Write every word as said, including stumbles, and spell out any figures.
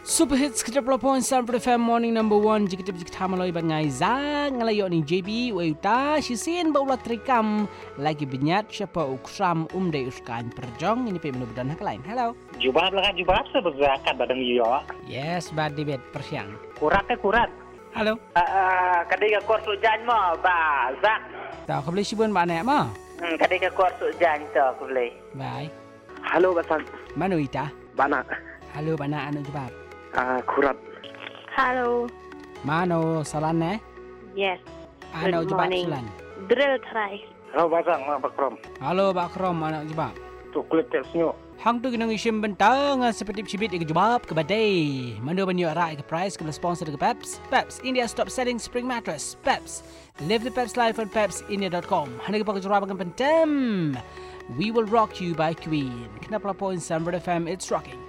Super Hits kita pelopon Sanford F M Morning Number One. Jika kita berjika maloi bangai zang ngalayo ni J B Weuta Shisin baulah trikam lagi benyat siapa ukram umdai uskan perjong ini pe menu bedan hak lain. Hello. Jubab lah kan jubab seberzakat badang iyo. Yes, bad debit persiang. Kurat ke kurat. Hello. Ah, kadai ke kor sujan mo ba zak. Tahu kau boleh sibun ba nak ma? Hmm, kadai ke kor sujan tu aku boleh. Bye. Halo Basan. Manu ita? Bana. Halo bana anu jubab. Ah, kurat. Hello. Mano salan eh? Yes. Anu Good jubab morning. salan. Drill try. Halo Basan, apa krom? Halo Pak Krom anak jubab. Tu kulit tes nyo. Hang tu kena isim bentang seperti cibit ke jubab ke badai. Manu banyak rai ke price ke sponsor ke Peps. Peps, India's top selling spring mattress. Peps. Live the Peps life on peps india dot com. Hanya ke pakai jurab dengan pentem. We will rock you by Queen. Kenapa poin Sanford F M, it's rocking.